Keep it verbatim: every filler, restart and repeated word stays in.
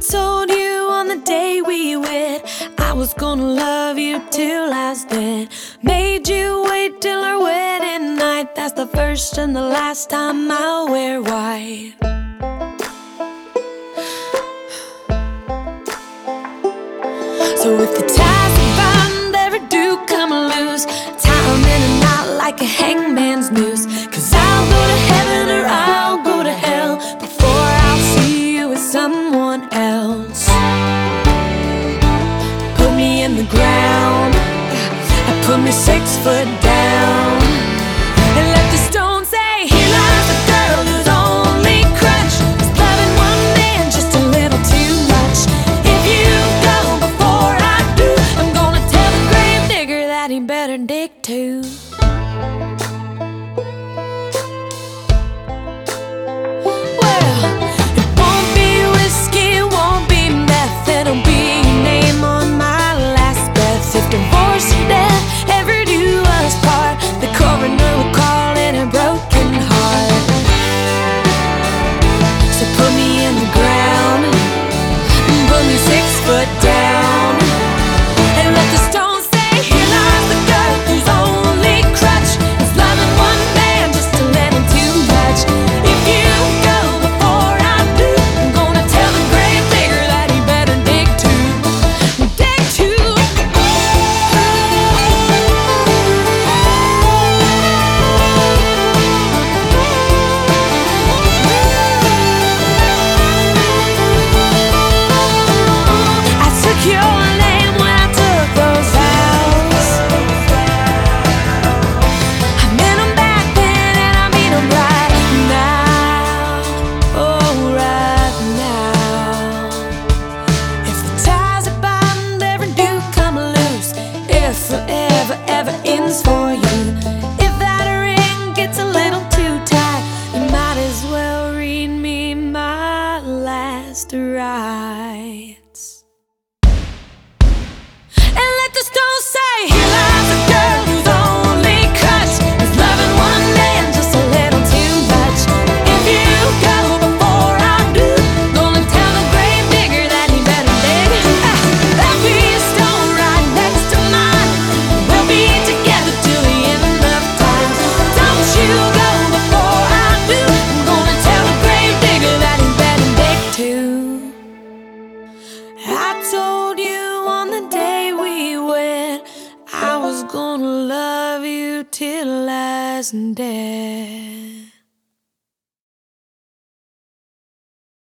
told you on the day we wed I was gonna love you till I was dead. Made you wait till our wedding night. That's the first and the last time I'll wear white. So if the ties of bond ever do come loose, tie 'em in a knot like a hangman's noose. 'Cause I'll go to heaven or I'll go to hell before I'll see you with someone else. Put me in the ground, I put me six foot down, and let the stone say, here lies a girl whose only crutch is loving one man just a little too much. If you go before I do, I'm gonna tell the grave digger that he better dig too. Well, it won't be whiskey, it won't be meth, it'll be your name on my last breath. If divorce and death ever do us part, the coroner will call it a broken heart. So put me in the ground, put me six foot down, and let the stone say, here lies the girl whose only crutch is loving one man just a little too much. If you go before I do, I'm gonna tell the grave digger that he better dig too, dig too. I took your name when I took those vows. I meant 'em back then and I mean 'em right now. Oh, right now. If the ties of bond ever do come loose, if forever ever ends for you, if that ring gets a little too tight, you might as well read me my last rites. And let the stone say, here lies a girl whose only crutch is loving one man just a little too much. If you go before I do, gonna tell the grave digger that he better dig. Ah, there'll be a stone right next to mine. We'll be together till the end of time. Don't you go before I do, I'm gonna tell the grave digger that he better dig too. I told you on the day we wed I was gonna love you till I was dead.